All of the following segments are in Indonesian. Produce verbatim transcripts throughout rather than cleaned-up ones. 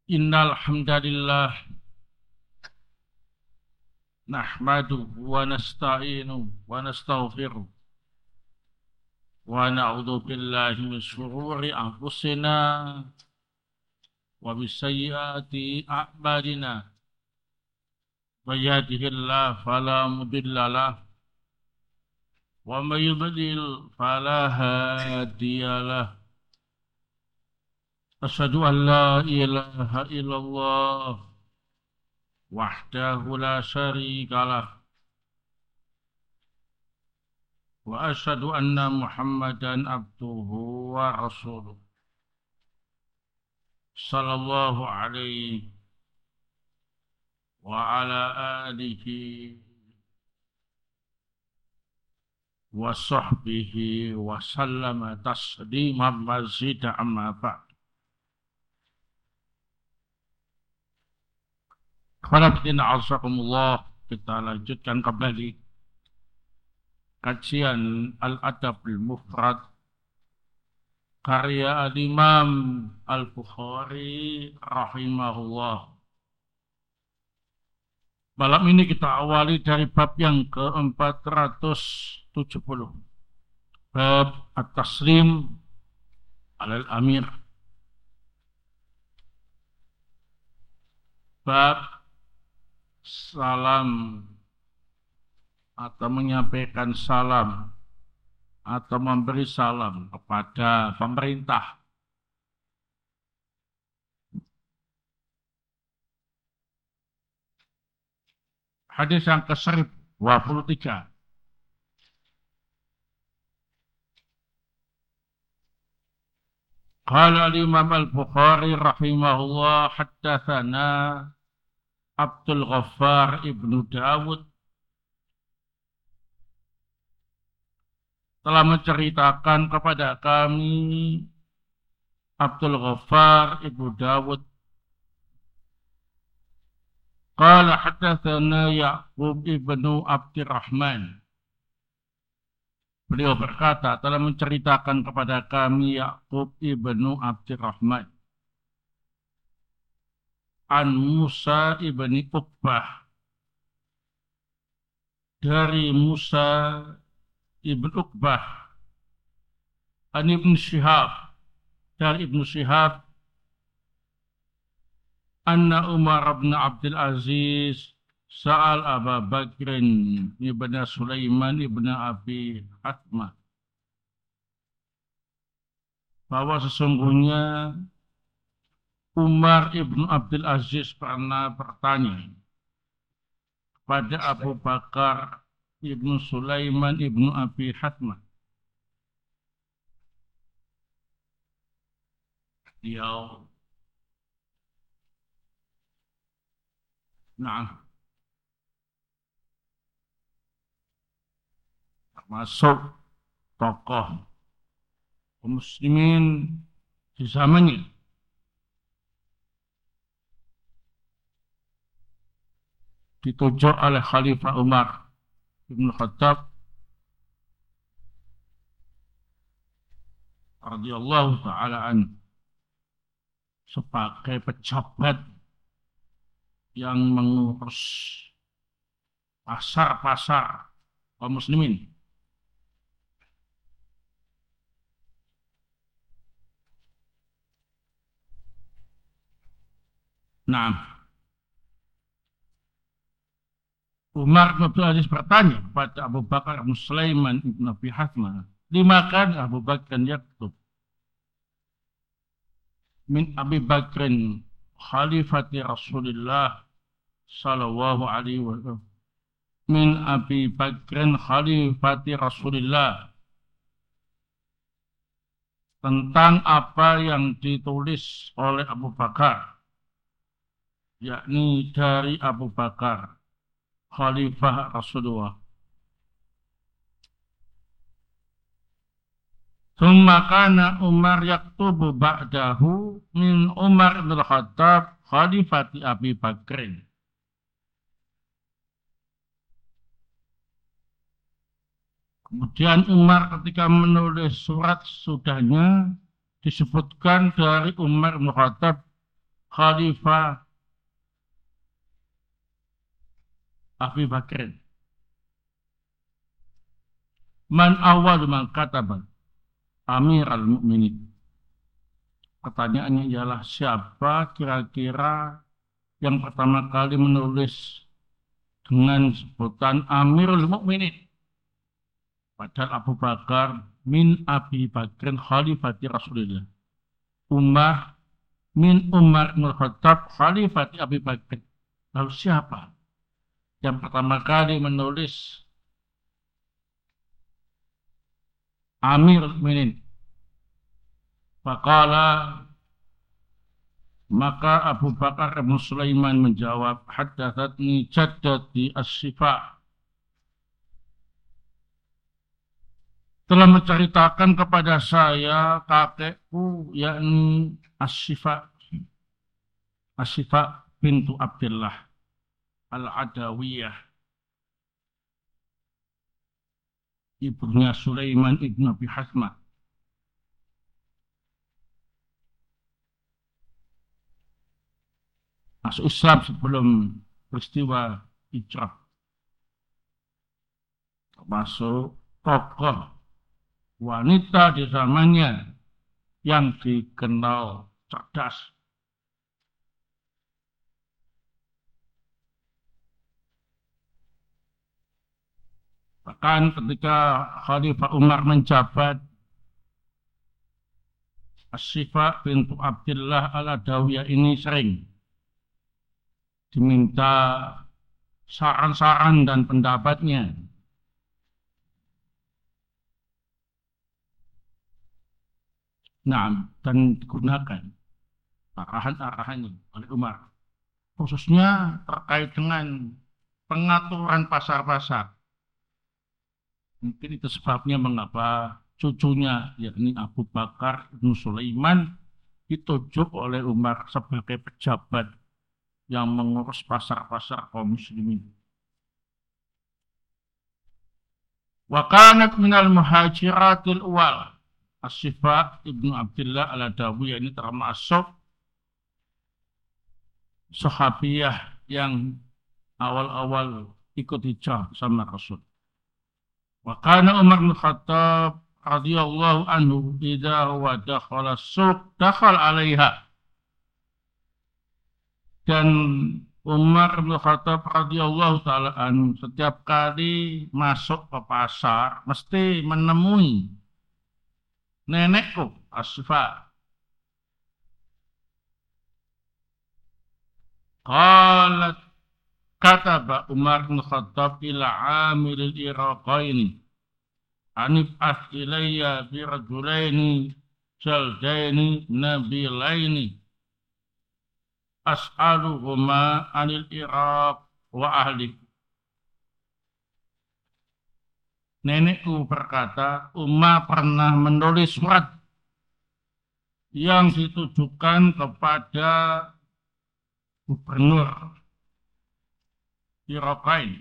Innal hamdalillah nahmaduhu wa nasta'inuhu wa nastaghfiruh wa na'udzu billahi min shururi anfusina wa min sayyiati a'malina. May yahdihillahu fala mudilla lahu wa may yudlil fala hadiya lahu. Asyhadu an la ilaha illallah wahdahu la syarika lah wa asyhadu anna Muhammadan abduhu wa rasuluh sallallahu alaihi wa ala alihi wa sahbihi wa sallama tasliman mazida amma ba'd. Kepada azakumullah, kita lanjutkan kembali kajian Al-Adab Al-Mufrad karya Al-Imam Al-Bukhari rahimahullah. Malam ini kita awali dari bab yang ke empat ratus tujuh puluh. Bab At-Taslim Alal Amir. Bab salam atau menyampaikan salam atau memberi salam kepada pemerintah. Hadis yang ke seribu dua puluh tiga. Qala al-Imam Al-Bukhari rahimahullah haddatsana Abdul Ghaffar ibnu Dawud telah menceritakan kepada kami Abdul Ghaffar ibnu Dawud qala haddatsana Ya'qub ibnu Abdurrahman. Beliau berkata telah menceritakan kepada kami Ya'qub ibnu Abdurrahman an Musa ibni Uqbah, dari Musa ibn Uqbah, an Ibn Shihab, dari Ibn Shihab, anna Umar bin Abdul Aziz sa'al Abu Bakrin ibn Sulaiman ibn Abi Hatmah, bahwa sesungguhnya Umar ibn Abdul Aziz pernah bertanya kepada Abu Bakar ibn Sulaiman ibn Abi Hatmah. Beliau nah termasuk tokoh muslimin di zamannya. Ditunjuk oleh Khalifah Umar bin Khattab radhiyallahu ta'ala anhu sebagai pejabat yang mengurus pasar-pasar kaum muslimin. Nah, Umar bin Abdul Aziz bertanya kepada Abu Bakar bin Sulaiman ibn Abi Hatmah, lima kan Abu Bakar yaktub min Abi Bakrin khalifati Rasulullah sallallahu alaihi wasallam, min Abi Bakrin khalifati Rasulullah, tentang apa yang ditulis oleh Abu Bakar, yakni dari Abu Bakar Khalifah Rasulullah. Tsumma kana Umar yaktubu ba'dahu min Umar bin Khattab Khalifati Abi Bakrin. Kemudian Umar ketika menulis surat sudahnya disebutkan dari Umar bin Khattab Khalifah Abu Bakr. Man awal man kataba Amir al-Mu'minin. Pertanyaannya ialah siapa kira-kira yang pertama kali menulis dengan sebutan Amirul Mukminin. Padahal Abu Bakar min Abi Bakrin khalifati Rasulullah. Umar min Umar bin Khattab khalifati Abi Bakr. Lalu siapa yang pertama kali menulis Amirul Mukminin? Faqala, maka Abu Bakar bin Sulaiman menjawab, haddatsatni jaddati as-Sifa. Telah menceritakan kepada saya kakekku, yakni as-Sifa. As-Sifa bintu Abdullah al-Adawiyah. Ibunya Sulaiman ibn Abi Hasmah. Masuk Islam sebelum peristiwa hijrah. Termasuk tokoh wanita di zamannya yang dikenal cerdas. Bahkan ketika Khalifah Umar menjabat, As-Sifa bintu Abdullah al-Adawiyah ini sering diminta saran-saran dan pendapatnya. Nah, dan digunakan arahan-arahannya oleh Umar, khususnya terkait dengan pengaturan pasar-pasar. Mungkin itu sebabnya mengapa cucunya, yakni Abu Bakar bin Sulaiman, ditunjuk oleh Umar sebagai pejabat yang mengurus pasar-pasar kaum muslimin. Wa kanat minal muhajiratil awal. As-Sifa ibnu Abdullah al-Adawiyah ini termasuk sahabiyah yang awal-awal ikut hijrah sama Rasul. Wa kana Umar bin Khattab radhiyallahu anhu idza huwa dakhala suq dakhal 'alaiha. Dan Umar bin Khattab radhiyallahu taala anhu setiap kali masuk ke pasar mesti menemui nenekku As-Sifa. Qalat, kataba Umar bin Khattab ila amilil iraqaini anif ilayya bi rajulaini jaldaini nabilaini as'aluhuma anil Iraq wa ahli. Nenekku berkata, Umar pernah menulis surat yang ditujukan kepada gubernur Iraqain.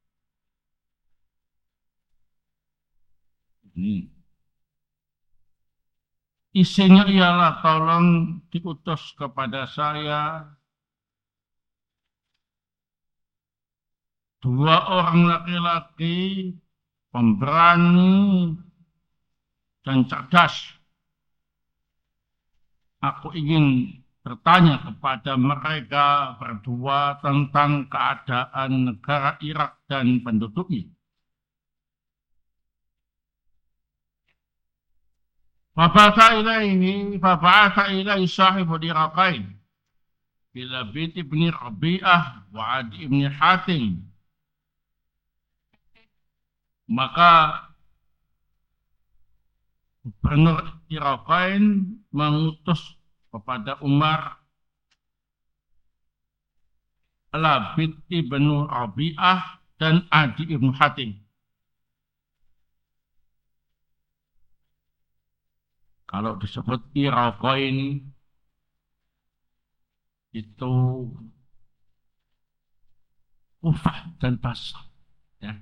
Ini isinya ialah tolong diutus kepada saya dua orang laki-laki pemberani dan cerdas. Aku ingin bertanya kepada mereka berdua tentang keadaan negara Irak dan penduduknya. Fabata ilaihi, fabata ilaihi sahibul Iraqain bila Bint ibn Rabi'ah wa Adi ibn Hatim. Maka gubernur Iraqain mengutus kepada Umar Labid ibn Rabi'ah dan Adi ibn Hatim. Kalau disebut Iraqain itu Kufah dan Basrah, ya.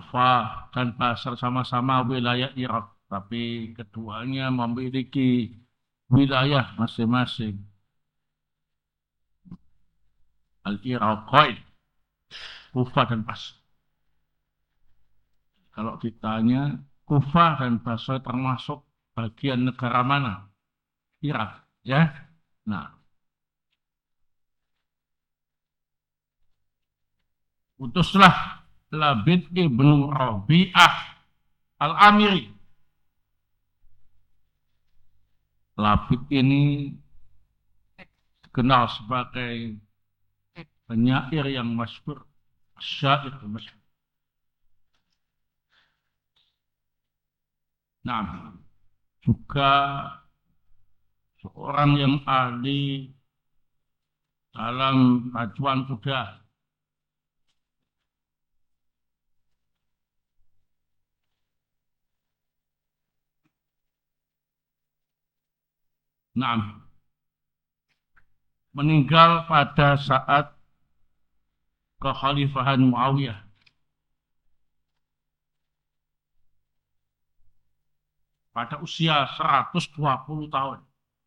Kufah dan Basrah sama-sama wilayah Irak, tapi keduanya memiliki wilayah masing-masing. Al-Iraqain, Kufah dan Basra. Kalau ditanya Kufah dan Basra termasuk bagian negara mana? Irak, ya. Nah, utuslah Labid ibnu Rabi'ah al-Amiri. Labid ini dikenal sebagai penyair yang masyhur, syair masyhur. Nah, juga seorang yang ahli dalam pacuan kuda. Nah, meninggal pada saat kekhalifahan Muawiyah. Pada usia seratus dua puluh tahun.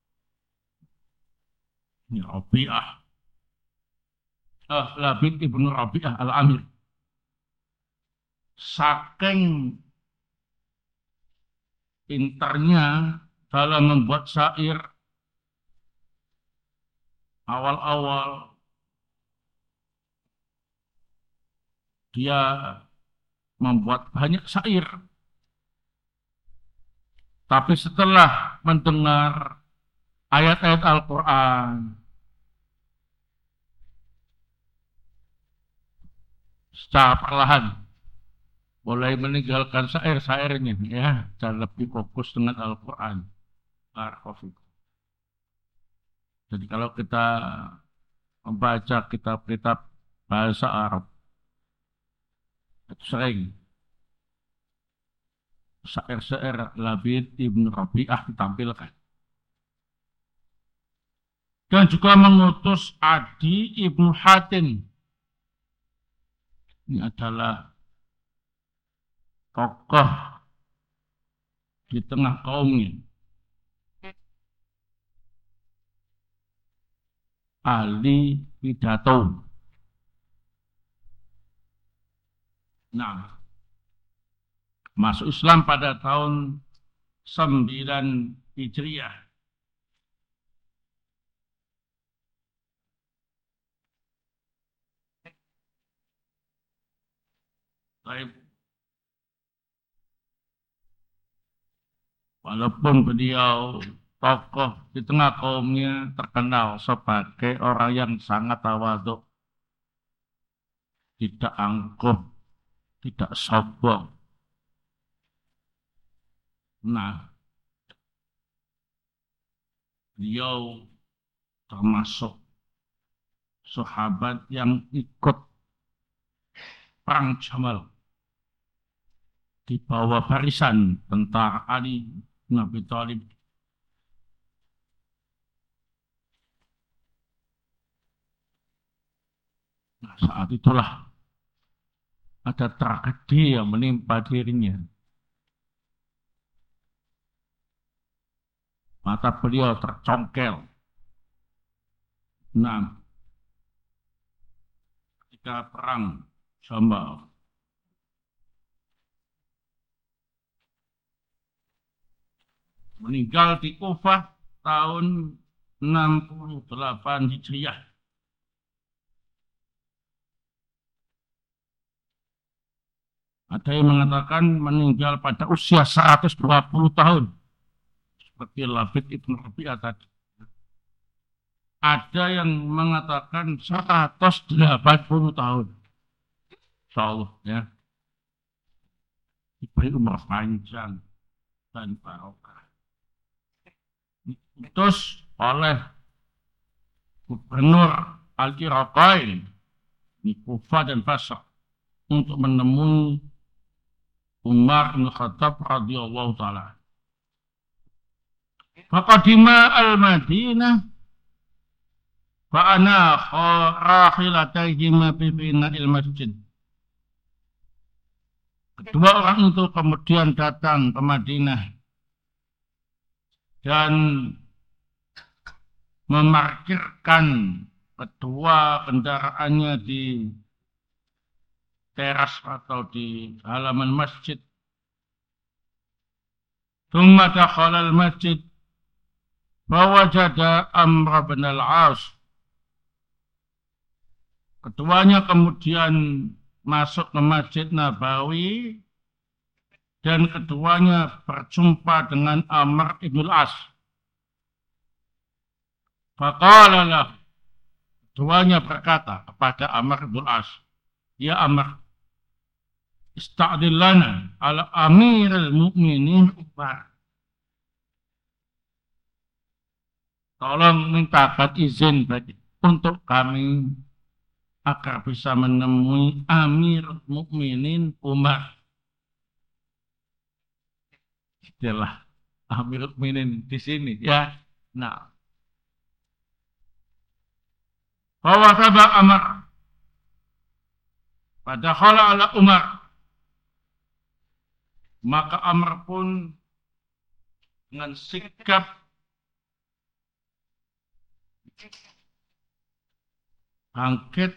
Ini Rabi'ah. Eh, Labid ibnu Rabi'ah al-Amir. Saking pintarnya dalam membuat syair, awal-awal dia membuat banyak syair. Tapi setelah mendengar ayat-ayat Al-Quran, secara perlahan mulai meninggalkan syair-syairnya, ya, dan lebih fokus dengan Al-Quran. Jadi kalau kita membaca kitab-kitab bahasa Arab, itu sering syair-syair Labid ibnu Rabi'ah ditampilkan. Dan juga mengutus Adi ibnu Hatim. Ini adalah tokoh di tengah kaumnya. Ahli pidato. Nah, masuk Islam pada tahun sembilan Hijriah. Baik. Walaupun beliau tokoh di tengah kaumnya terkenal sebagai orang yang sangat tawadhu, tidak angkuh, tidak sombong. Nah, beliau termasuk sahabat yang ikut perang Jamal di bawah barisan tentara Ali bin Abi Thalib. Nah, saat itulah ada tragedi yang menimpa dirinya. Mata beliau tercongkel. Nah, ketika perang Jamal, meninggal di Kufah tahun enam puluh delapan Hijriah. Ada yang mengatakan meninggal pada usia seratus dua puluh tahun. Seperti Labid ibnu Rabi'ah tadi. Ada yang mengatakan seratus delapan puluh tahun. Insya Allah, ya. Diberi umur panjang dan barokah. Diutus oleh Gubernur Al-Iraqain di Kufah dan Basra untuk menemui Umar bin Khattab radhiyallahu taala. Faqadima al-Madinah fa ana rakhilatayhima fi bina'il masjid. Kedua orang itu kemudian datang ke Madinah dan memarkirkan kedua kendaraannya di teras atau di halaman masjid. Thumma dakhala al-masjid fawajada Amr bin al-As. Keduanya kemudian masuk ke Masjid Nabawi dan keduanya berjumpa dengan Amr bin al-As. Faqala lahu, keduanya berkata kepada Amr bin al-As, "Ya Amr, ista'dil lana ala amiril mu'minin Umar." Tolong mintakan izin bagi untuk kami agar bisa menemui Amir Mukminin Umar. Itulah Amir Mukminin di sini ya. Nah, bahwa sabak Amr pada khala ala Umar, maka Amr pun dengan sikap bangkit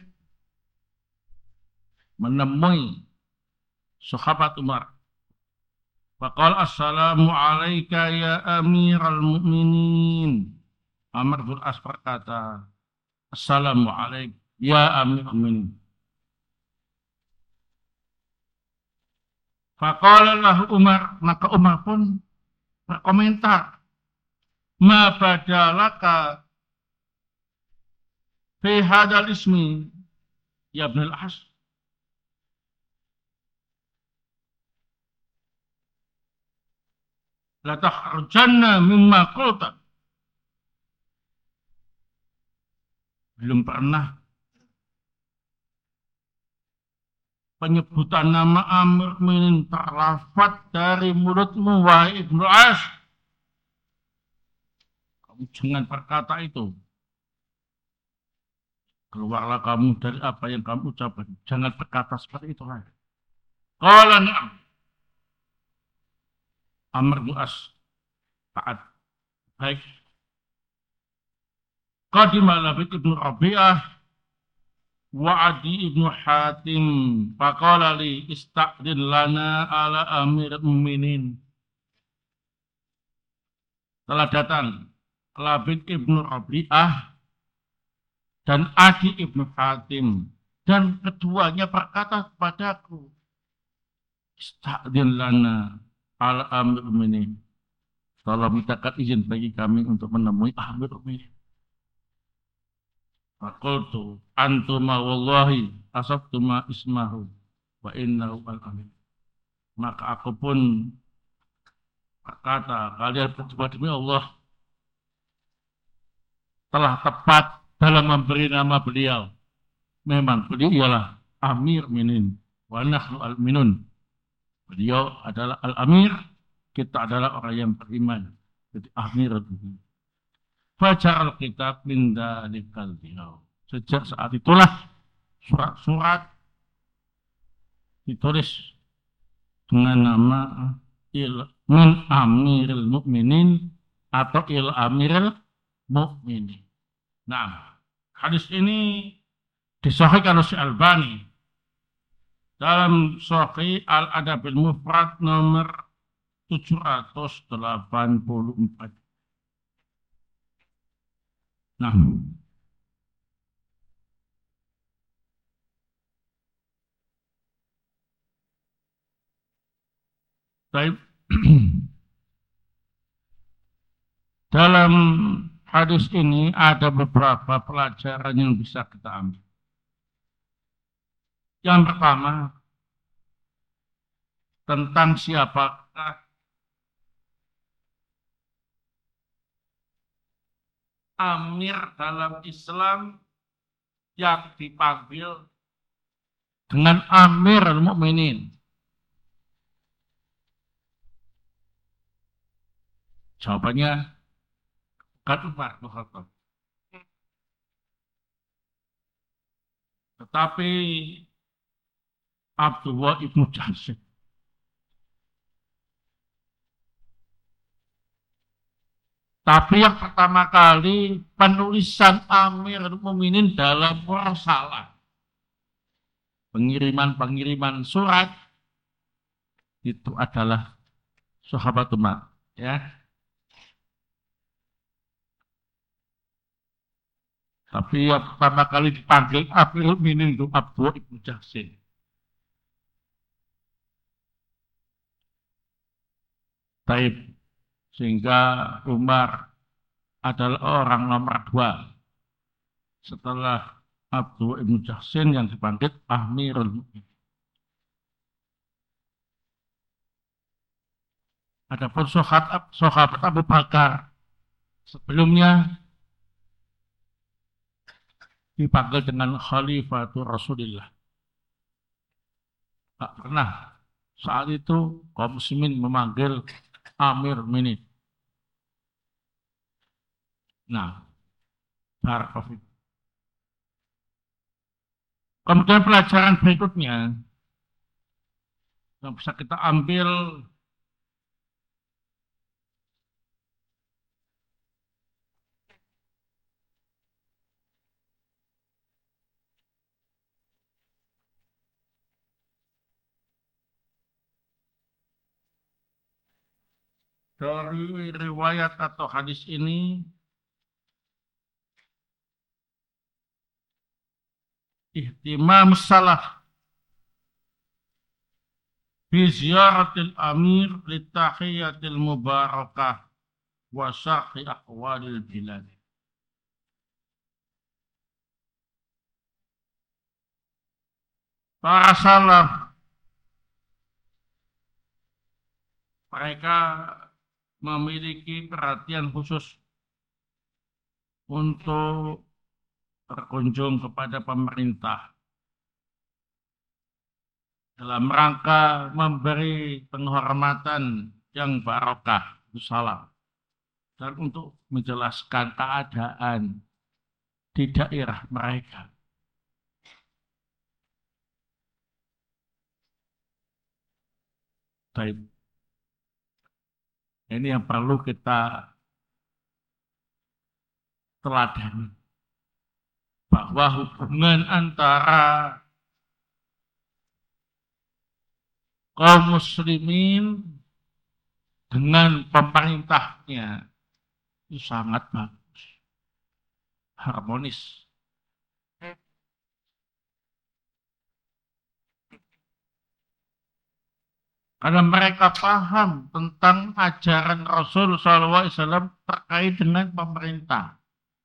menemui sahabat Umar. Faqala assalamu alayka ya amiral mu'minin. Amr bin As berkata, assalamu alayka ya amiral mu'minin. Faqala lahu Umar, maka Umar pun berkomentar, ma badalaka fi hadal ismi ya Ibn al-As. La takhrujanna mimma qulta. Belum pernah penyebutan nama Amr bin terlafaz dari mulutmu wahai Ibn al-As. Kamu jangan berkata itu. Keluarlah kamu dari apa yang kamu ucapkan. Jangan berkata seperti itu lagi. Qala na'am. Amr bin As taat. Baik. Qadima Labid ibn Rabi'ah wa Adi ibn Hatim. Faqala li ista'din lana ala amir mu'minin. Telah datang Labid ibn Rabi'ah dan Adi ibnu Hatim, dan keduanya berkata kepadaku, ista'din lana al amir mu'minin. Tolong mintakan izin bagi kami untuk menemui amir mu'minin. Faqultu antuma wallahi asabtuma ismahu wa innahu al-amin. Maka aku pun berkata, kalian berdua demi Allah telah tepat dalam memberi nama beliau. Memang beliau ialah Amir Minin. Wa nahnu al-minun. Beliau adalah al-amir. Kita adalah orang yang beriman. Jadi Amir al-Minin. Fajar al-kitab min dalikal beliau. Sejak saat itulah surat-surat ditulis dengan nama il min amiril mu'minin atau il amiril mu'minin. Nah, hadis ini disahihkan oleh Al-Albani dalam Sahih Al-Adabil Mufrad nomor tujuh ratus delapan puluh empat. Nah, baik. Dalam hadis ini ada beberapa pelajaran yang bisa kita ambil. Yang pertama, tentang siapakah amir dalam Islam yang dipanggil dengan Amir al-Mu'minin. Jawabannya bukan Umar bin Khattab, tetapi Abdullah ibnu Jahsy. Tapi yang pertama kali penulisan Amirul Mukminin dalam mursalah, pengiriman-pengiriman surat itu adalah sahabat Umar, ya. Tapi yang pertama kali dipanggil Amirul Mukminin itu Abdullah ibnu Jahsin. Taib, sehingga Umar adalah orang nomor dua setelah Abdullah ibnu Jahsin yang dipanggil Amirul Mukminin. Adapun sahabat, sahabat Abu Bakar sebelumnya dipanggil dengan Khalifatul Rasulillah. Tak pernah saat itu kaum muslimin memanggil Amir Mukminin. Nah, barakallahu. Kemudian pelajaran berikutnya yang bisa kita ambil dari riwayat atau hadis ini, ihtimam salah bi ziyaratil amir litahiyatil mubarakah wa syarhi aqwalil bilad. Para salaf mereka memiliki perhatian khusus untuk berkunjung kepada pemerintah dalam rangka memberi penghormatan yang barokah, salam, dan untuk menjelaskan keadaan di daerah mereka. Baik. Ini yang perlu kita teladani, bahwa hubungan antara kaum muslimin dengan pemerintahnya itu sangat bagus, harmonis. Karena mereka paham tentang ajaran Rasul shallallahu alaihi wasallam terkait dengan pemerintah.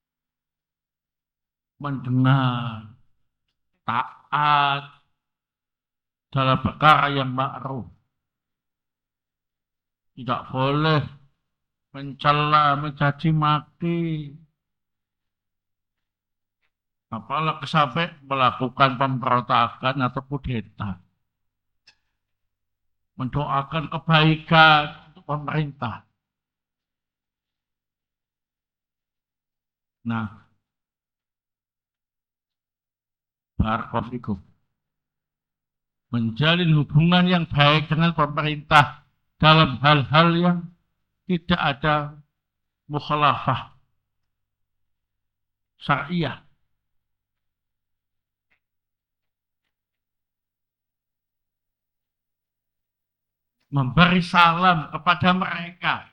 Mendengar, taat dalam perkara yang ma'ruf. Tidak boleh mencela, mencaci maki. Apalagi sampai melakukan pemberontakan atau kudeta. Mendoakan kebaikan untuk pemerintah. Nah, barakallahu, menjalin hubungan yang baik dengan pemerintah dalam hal-hal yang tidak ada mukhalafah syariah. Memberi salam kepada mereka.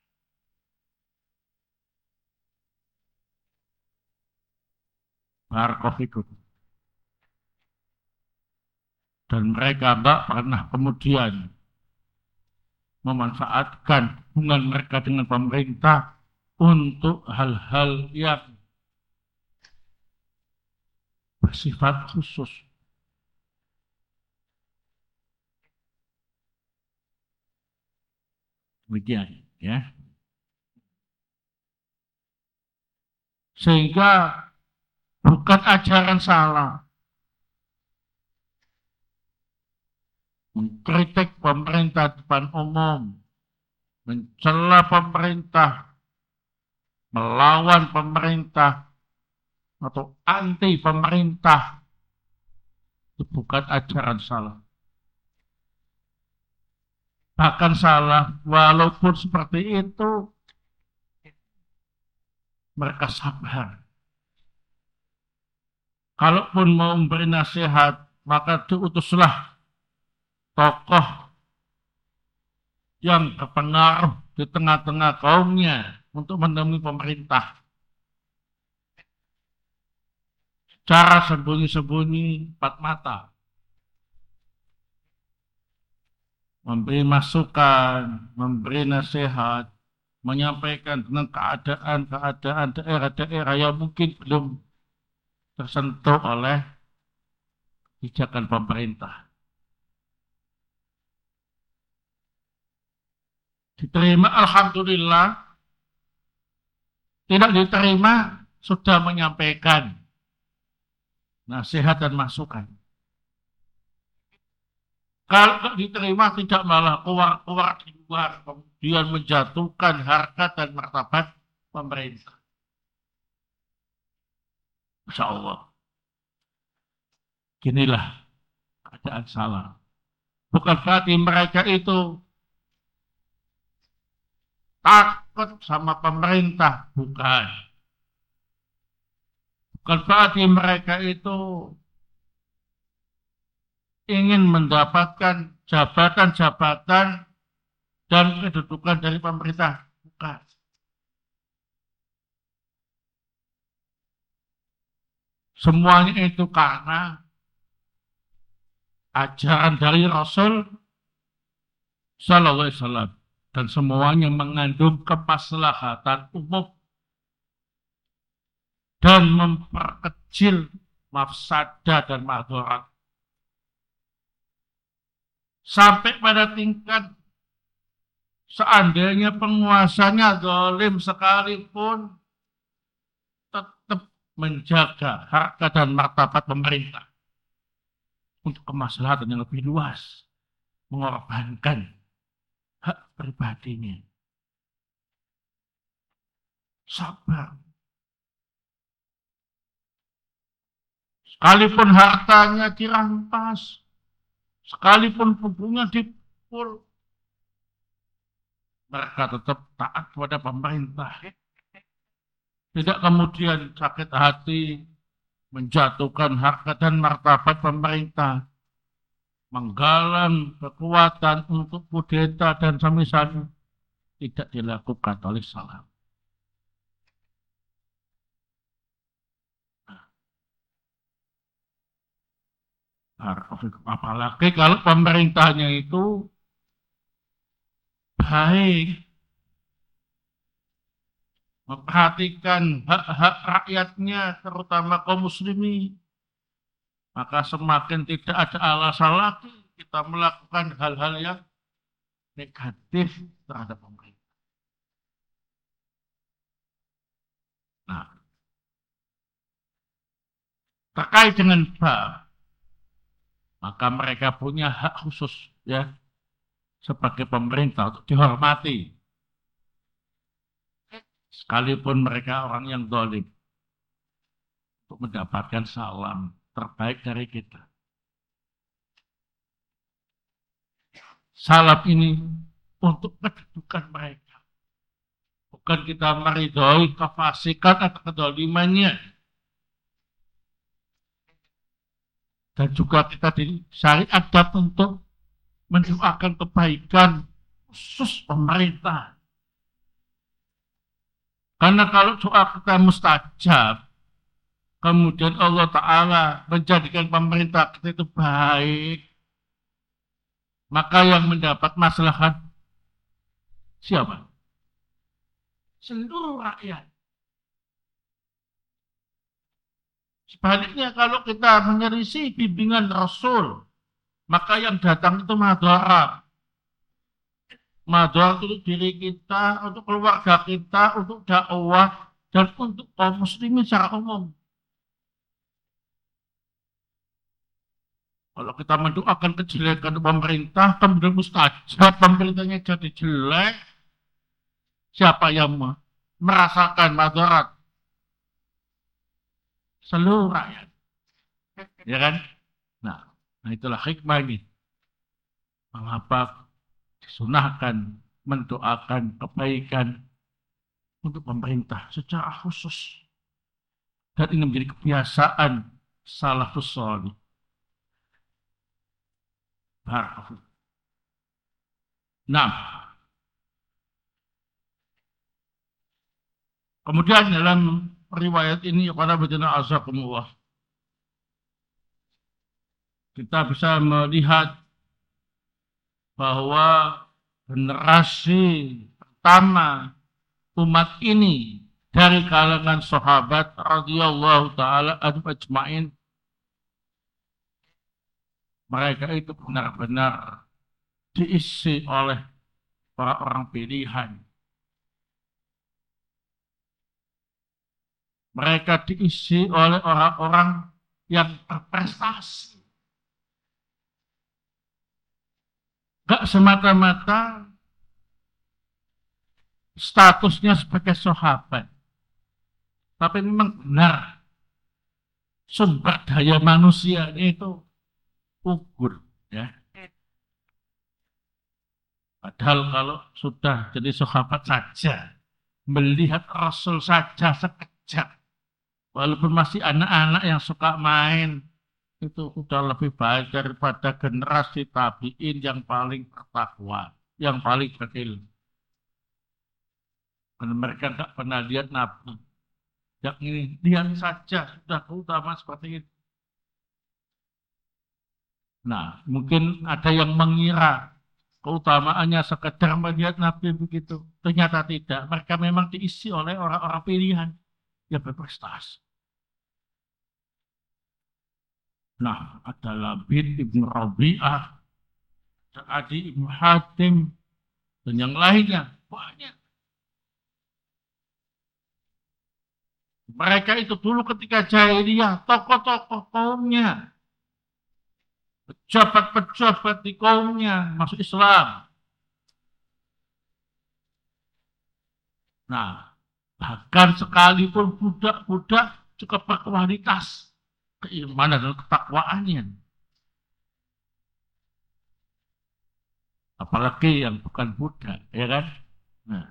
Barakallahu. Dan mereka tidak pernah kemudian memanfaatkan hubungan mereka dengan pemerintah untuk hal-hal yang bersifat khusus. Demikian, ya. Sehingga bukan ajaran salah mengkritik pemerintah depan umum, mencela pemerintah, melawan pemerintah, atau anti pemerintah. Itu bukan ajaran salah. Bahkan salah, walaupun seperti itu, mereka sabar. Kalaupun mau memberi nasihat, maka diutuslah tokoh yang berpengaruh di tengah-tengah kaumnya untuk menemui pemerintah. Cara sembunyi-sembunyi empat mata. Memberi masukan, memberi nasihat, menyampaikan tentang keadaan-keadaan daerah-daerah yang mungkin belum tersentuh oleh kebijakan pemerintah. Diterima, alhamdulillah. Tidak diterima, sudah menyampaikan nasihat dan masukan. Kalau tidak diterima, tidak malah keluar-keluar di luar, kemudian menjatuhkan harkat dan martabat pemerintah. Masya Allah. Inilah keadaan salah. Bukan berarti mereka itu takut sama pemerintah. Bukan. Bukan berarti mereka itu ingin mendapatkan jabatan-jabatan dan kedudukan dari pemerintah. Bukan. Semuanya itu karena ajaran dari Rasul Sallallahu Alaihi Wasallam, dan semuanya mengandung kemaslahatan umum dan memperkecil mafsadah dan madharat. Sampai pada tingkat seandainya penguasanya zalim sekalipun, tetap menjaga harkat dan martabat pemerintah untuk kemaslahatan yang lebih luas, mengorbankan hak pribadinya. Sabar. Sekalipun hartanya dirampas, sekalipun tubuhnya dipukul, mereka tetap taat kepada pemerintah. Tidak kemudian sakit hati, menjatuhkan harkat dan martabat pemerintah, menggalang kekuatan untuk kudeta dan semisalnya, tidak dilakukan oleh salam. Apalagi kalau pemerintahnya itu baik, memperhatikan hak-hak rakyatnya, terutama kaum muslimin, maka semakin tidak ada alasan lagi kita melakukan hal-hal yang negatif terhadap pemerintah. Nah, terkait dengan bab, maka mereka punya hak khusus ya sebagai pemerintah untuk dihormati. Sekalipun mereka orang yang zalim, untuk mendapatkan salam terbaik dari kita. Salam ini untuk kedudukan mereka. Bukan kita meridhoi kefasikan atau kedolimannya. Dan juga kita disyariatkan untuk mendoakan kebaikan khusus pemerintah. Karena kalau doa kita mustajab, kemudian Allah Ta'ala menjadikan pemerintah kita itu baik, maka yang mendapat maslahat siapa? Seluruh rakyat. Sebaliknya kalau kita menyelisih bimbingan Rasul, maka yang datang itu madharat. Madharat untuk diri kita, untuk keluarga kita, untuk dakwah, dan untuk kaum muslimin secara umum. Kalau kita mendoakan kejelekan pemerintah, kemudian mustajab pemerintahnya jadi jelek, siapa yang merasakan madharat? Seluruh rakyat. Ya kan? Nah, nah itulah hikmah ini. Mengapa disunahkan mendoakan kebaikan untuk pemerintah secara khusus. Dan ini menjadi kebiasaan salafus shalih. Barakallahu. Nah, kemudian dalam riwayat ini para bejana azakumullah, kita bisa melihat bahwa generasi pertama umat ini dari kalangan sahabat radhiyallahu taala anhum ajmain, mereka itu benar-benar diisi oleh orang-orang pilihan. Mereka diisi oleh orang-orang yang berprestasi. Gak semata-mata statusnya sebagai sahabat, tapi memang benar sumber daya manusia itu ukur, ya. Padahal kalau sudah jadi sahabat saja, melihat Rasul saja sekejap, walaupun masih anak-anak yang suka main, itu sudah lebih baik daripada generasi tabi'in yang paling bertakwa, yang paling berilmu. Karena mereka tidak pernah lihat Nabi. Yang ini, lihat saja sudah keutamaan seperti itu. Nah, mungkin ada yang mengira keutamaannya sekedar melihat Nabi begitu. Ternyata tidak. Mereka memang diisi oleh orang-orang pilihan yang berprestasi. Nah, ada Labid ibn Rabi'ah, ada Adi ibn Hatim, dan yang lainnya. Banyak. Mereka itu dulu ketika jahiliyah, tokoh-tokoh kaumnya, pejabat-pejabat di kaumnya masuk Islam. Nah, bahkan sekalipun budak-budak juga berkualitas keimanan dan ketakwaannya. Apalagi yang bukan budak, ya kan? Nah,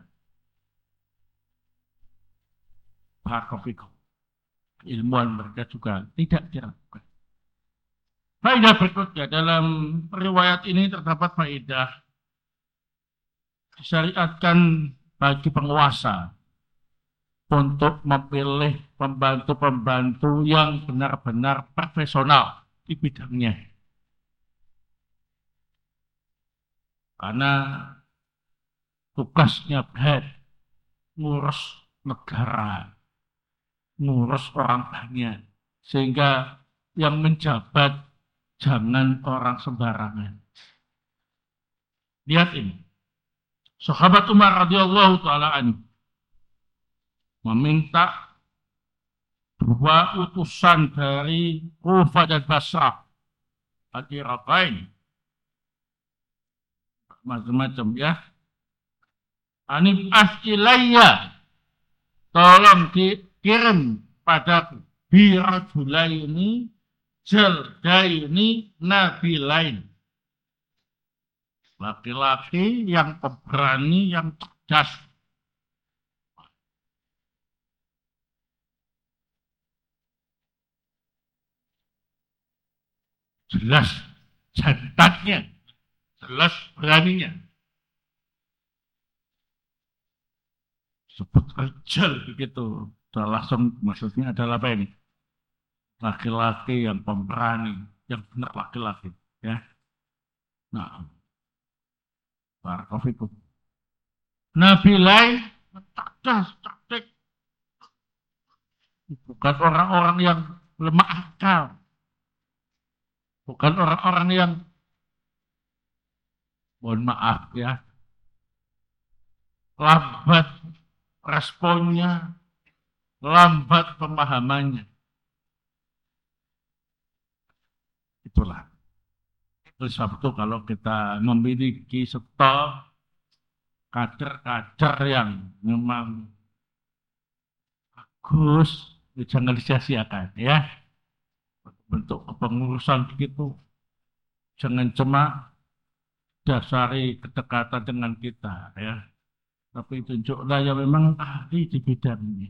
barakallahu. Ilmuwan mereka juga tidak diragukan. Faedah berikutnya, dalam riwayat ini terdapat faedah disyariatkan bagi penguasa untuk memilih pembantu-pembantu yang benar-benar profesional di bidangnya. Karena tugasnya berat, ngurus negara, ngurus orang banyak, sehingga yang menjabat jangan orang sembarangan. Lihat ini, sahabat Umar radhiyallahu taala anhu meminta dua utusan dari Kufah dan Basrah, al-Iraqain, macam-macam ya. Anib ilayya, tolong dikirim padaku birajulaini jaldaini nabilain, laki-laki yang pemberani, yang cerdas. Jelas jantannya, jelas beraninya. Sebut rijal begitu. Sudah langsung maksudnya adalah apa ini? Laki-laki yang pemberani, yang benar laki-laki. Ya. Nah, barakallahu. Nabi lain cerdas, cerdik. Bukan orang-orang yang lemah akal. Bukan orang-orang yang, mohon maaf ya, lambat responnya, lambat pemahamannya. Itulah. Oleh sebab itu kalau kita memiliki stok kader-kader yang memang bagus, ya jangan disia-siakan ya. Bentuk kepengurusan begitu, jangan cuma dasari kedekatan dengan kita ya. Tapi tunjuklah yang memang ahli di bidangnya.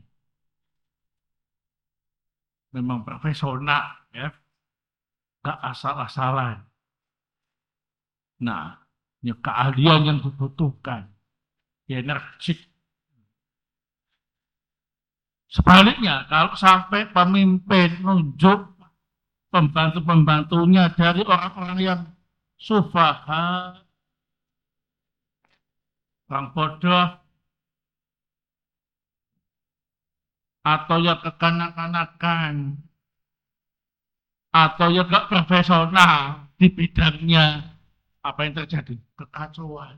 Memang profesional, ya. Gak asal-asalan. Nah, ini keahlian yang dibutuhkan. Energik. Sebaliknya, kalau sampai pemimpin nunjuk pembantu-pembantunya dari orang-orang yang sufaha, orang bodoh, atau yang kekanak-kanakan, atau yang gak profesional di bidangnya, apa yang terjadi? Kekacauan.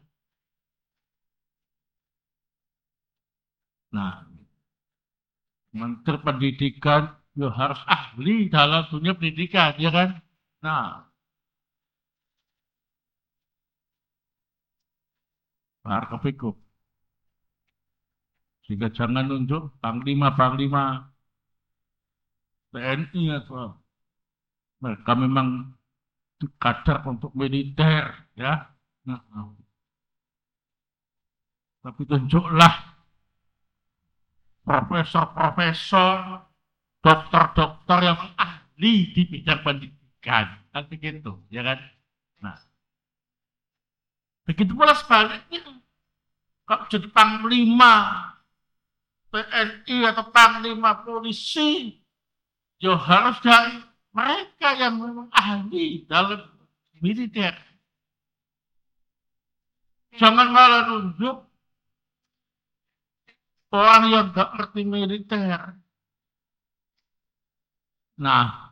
Nah, Menteri Pendidikan ya harus ahli dalam dunia pendidikan, ya kan? Nah, Barakallahu. Sehingga jangan nunjuk panglima-panglima T N I atau mereka memang kader untuk militer, ya. Nah, tapi tunjuklah profesor-profesor, dokter-dokter yang ahli di bidang pendidikan, kan begitu, ya kan? Nah, begitu pula sebaliknya, kalau jadi panglima T N I atau panglima polisi, ya harus dari mereka yang memang ahli dalam militer. Jangan malah nunjuk orang yang gak ngerti militer. Nah,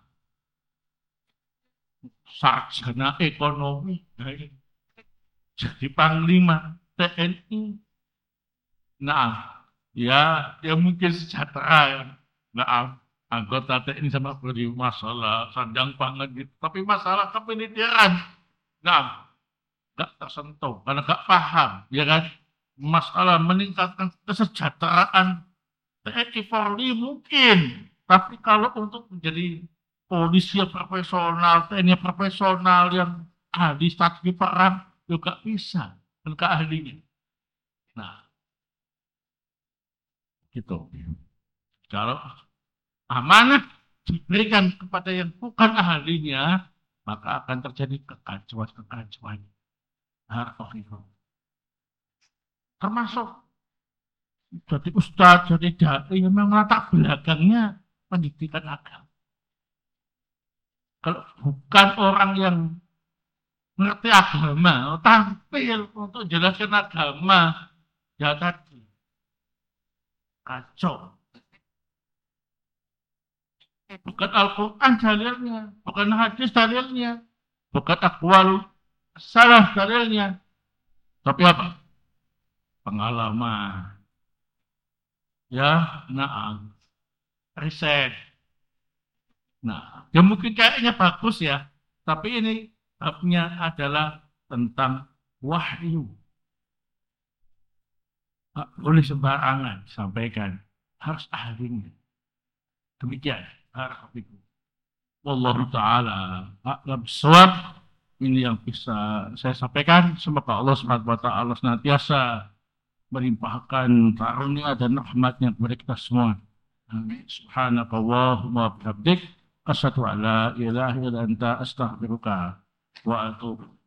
sarjana ekonomi jadi panglima T N I. Nah, ya dia mungkin sejahtera ya. Nah, anggota T N I sama beri masalah sandang pangan gitu. Tapi masalah kemiliteran, nah, gak tersentuh karena gak paham, ya kan? Masalah meningkatkan kesejahteraan T N I Polri mungkin, tapi kalau untuk menjadi polisi yang profesional, T N I profesional yang ahli strategi perang juga bisa, dan keahlinya. Nah, gitu. Kalau amanah diberikan kepada yang bukan ahlinya, maka akan terjadi kekacauan-kekacauan. Termasuk jadi ustadz, jadi dai, memang latar belakangnya pendidikan agama. Kalau bukan orang yang mengerti agama, tampil untuk jelaskan agama, ya tadi kacau. Bukan Al-Quran dalilnya, bukan hadis dalilnya, bukan akwal salah dalilnya, tapi apa? Pengalaman. Ya, nah, riset. Nah, ya mungkin kayaknya bagus ya, tapi ini babnya adalah tentang wahyu. Nggak boleh sembarangan sampaikan, harus ahlinya. Demikian. Wallahu ta'ala a'lam bishawab. Ini yang bisa saya sampaikan. Semoga Allah subhanahu wa ta'ala senantiasa melimpahkan karunia dan rahmatnya kepada kita semua. Amin. Subhanakallahumma wa bihamdik asyhadu an la ilaha illa anta astaghfiruka wa atubu